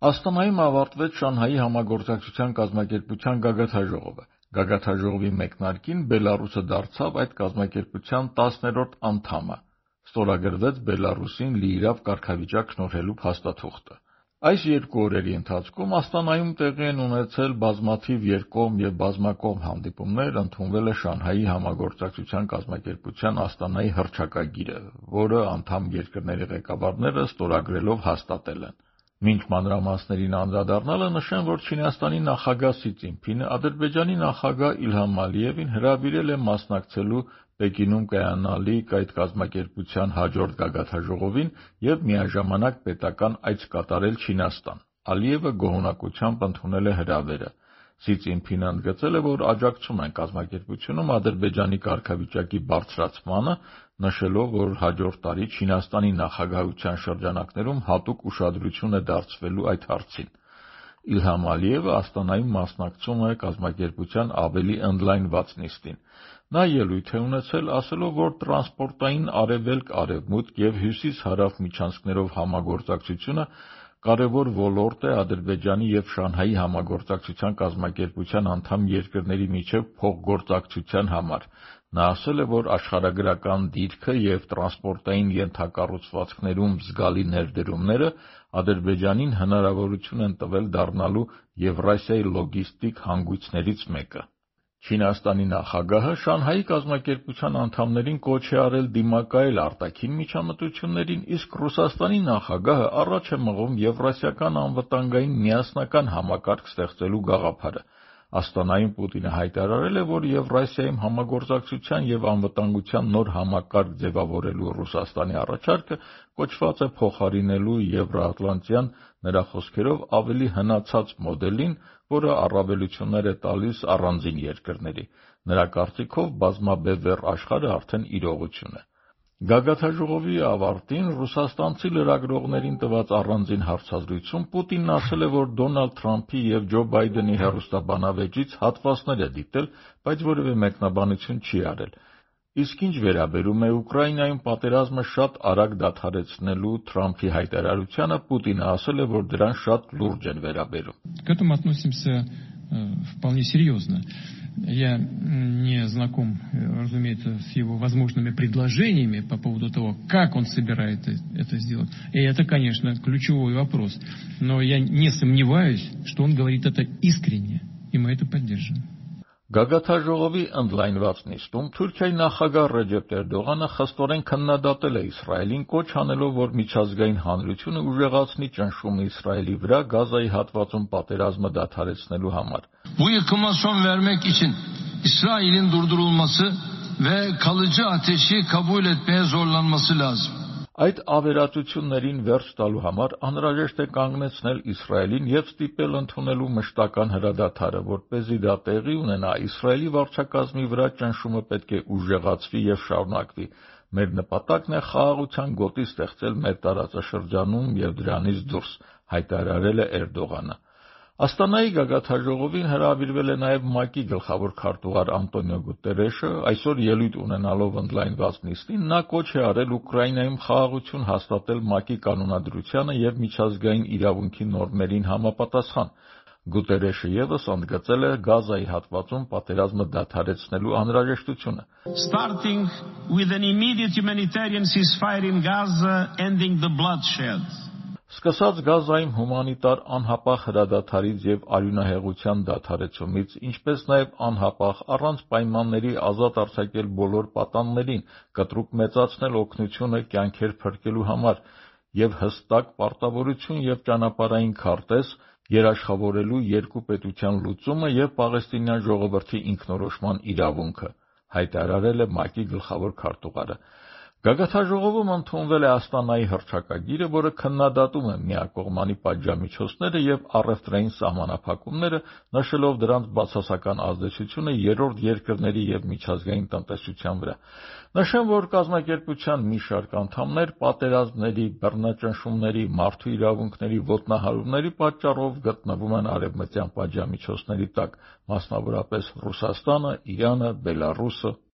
Աստանայում ավարտվեց Շանհայի համագործակցության կազմակերպության գագաթաժողովը։ Գագաթաժողովի մեկնարկին Բելառուսը դարձավ այդ կազմակերպության 10-րդ անդամը։ Ստորագրվեց Բելառուսին լիիրավ կարգավիճակ շնորհելու փաստաթուղթը։ Այս 2 օրերի ընթացքում Աստանայում տեղի են ունեցել բազմաթիվ երկկողմ և բազմակողմ հանդիպումներ, ընդունվել է Շանհայի համագործակցության կազմակերպության Աստանայի հռչակագիրը, որը անդամ երկրների ղեկավարները ստորագրելով հաստատել են։ Մինչ մանրամասներին անդրադառնալը նշեմ, որ Չինաստանի նախագահ Սի Ցզինփինը Ադրբեջանի նախագահ Իլհամ Ալիևին հրավիրել է մասնակցելու Պեկինում կայանալիք այդ կազմակերպության հաջորդ գագաթաժողովին և միաժամանակ պետական այց կատարել Չինաստան։ Ալիևը գոհունակությամբ ընդունել է հրավերը։ Սի Ցզինփինը ընդգծել է, որ աջակցում են կազմակերպությունում Ադրբեջանի կարգավիճակի բարձրացմանը, նշելով, որ հաջորդ տարի Չինաստանի նախագահության շրջանակներում հատուկ ուշադրություն է դարձվելու այդ հարցին։ Իլհամ Ալիևը Աստանայում մասնակցում է կազմակերպության ավելի ընդլայնված նիստին։ Նա ելույթ է ունեցել, ասելով, որ տրանսպորտային արևելք-արևմուտք և հյուսիս-հարավ միջանցքներով համագործակցությունը կարևոր ոլորտ է Ադրբեջանի և Շանհայի համագործակցության կազմակերպության անդամ երկրների միջև փոխգործակցության համար։ Նա ասել է, որ աշխարհագրական դիրքը և տրանսպորտային ենթակառուցվածքներում զգալի ներդրումները Ադրբեջանին հնարավորություն են տվել դառնալու Եվրասիայի լոգիստիկ հանգույցներից մեկը։ Չինաստանի նախագահը Շանհայի կազմակերպության անդամներին կոչ է արել դիմակայել արտաքին միջամտություններին, իսկ Ռուսաստանի նախագահը առաջ է մղում Եվրասիական անվտանգային միասնական համակարգ ստեղծելու գաղափարը։ Աստանայում Պուտինը հայտարարել է, որ Եվրասիայում համագործակցության և անվտանգության նոր համակարգ ձևավորելու Ռուսաստանի առաջարկը կոչված է փոխարինելու Եվրաատլանտյան, նրա խոսքերով, ավելի հնացած մոդելին, որը առավելություններ է տալիս առանձին երկրների։ Նրա կարծիքով բազմաբևեռ աշխարհը արդեն իրողություն է։ Գագաթաժողովի ավարտին ռուսաստանցի լրագրողներին տված առանձին հարցազրույցում Պուտինն ասել է, որ Դոնալդ Թրամփի և Ջո Բայդենի հեռուստաբանավեճից հատվածներ է դիտել, բայց որևէ մեկնաբանություն չի արել։ Իսկ ինչ վերաբերում է Ուկրաինայում պատերազմը շատ արագ դադարեցնելու Թրամփի հայտարարությանը, Պուտինը ասել է, որ դրան շատ լուրջ են վերաբերում։ К этому относимся вполне серьезно. Я не знаком, разумеется, с его возможными предложениями по поводу того, как он собирается это сделать. И это, конечно, ключевой вопрос. Но я не сомневаюсь, что он говорит это искренне, и мы это поддержим. Գագաթաժողովի ընդլայնված նիստում Թուրքիայի նախագահ Ռեջեփ Էրդողանը խստորեն քննադատել է Իսրայելին, կոչ անելով, որ միջազգային հանրությունը ուժեղացնի ճնշումը Իսրայելի վրա Գազայի հատվածում պատերազմը դադարեցնելու համար։ Bu yıkıma son vermek için İsrail'in durdurulması ve kalıcı ateşi kabul etmeye zorlanması lazım. Այդ ավերածություններին վերջ տալու համար անհրաժեշտ է կանգնեցնել Իսրայելին և ստիպել ընդունելու մշտական հրադադարը, որպեսզի դա տեղի ունենա, Իսրայելի վարչակազմի վրա ճնշումը պետք է ուժեղացվի և շարունակվի։ Մեր նպատակն է խաղաղության գոտի ստեղծել մեր տարածաշրջանում և դրանից դուրս, հայտարարել է Էրդողանը։ Աստանայի գագաթաժողովին հրավիրվել է նաև ՄԱԿ-ի գլխավոր քարտուղար Անտոնիո Գուտերեշը։ Այսօր ելույթ ունենալով ընդլայնված նիստին նա կոչ է արել Ուկրաինայում խաղաղություն հաստատել ՄԱԿ-ի կանոնադրությանը և միջազգային իրավունքի նորմերին համապատասխան։ Գուտերեշը ևս ընդգծել է Գազայի հատվածում պատերազմը դադարեցնելու անհրաժեշտությունը։ Starting with an immediate humanitarian ceasefire in Gaza, ending the bloodshed. Սկսած Գազայում հումանիտար անհապաղ հրադադարից և արյունահեղության դադարեցումից, ինչպես նաև անհապաղ առանց պայմանների ազատ արձակել բոլոր պատաններին, կտրուկ մեծացնել օգնությունը կյանքեր փրկելու համար և հստակ պարտավորություն և ճանապարհային քարտեզ երաշխավորելու երկու պետության լուծումը և պաղեստինյան ժողովրդի ինքնորոշման իրավունքը, հայտարարել է ՄԱԿ-ի գլխավոր քարտուղարը։ Գագաթաժողովում ընդունվել է Աստանայի հռչակագիրը, որը քննադատում է միակողմանի պատժամիջոցները և առևտրային սահմանափակումները, նշելով դրանց բացասական ազդեցությունը երրորդ երկրների և միջազգային տնտեսության վրա։ Նշեմ, որ կազմակերպության մի շարք անդամներ պատերազմների, բռնաճնշումների, մարդու իրավունքների ոտնահարումների պատճառով գտնվում են արևմտյան պատժամիջոցների տակ, մասնավորապես Ռուսաստանը, Իրանը, Բելառուսը,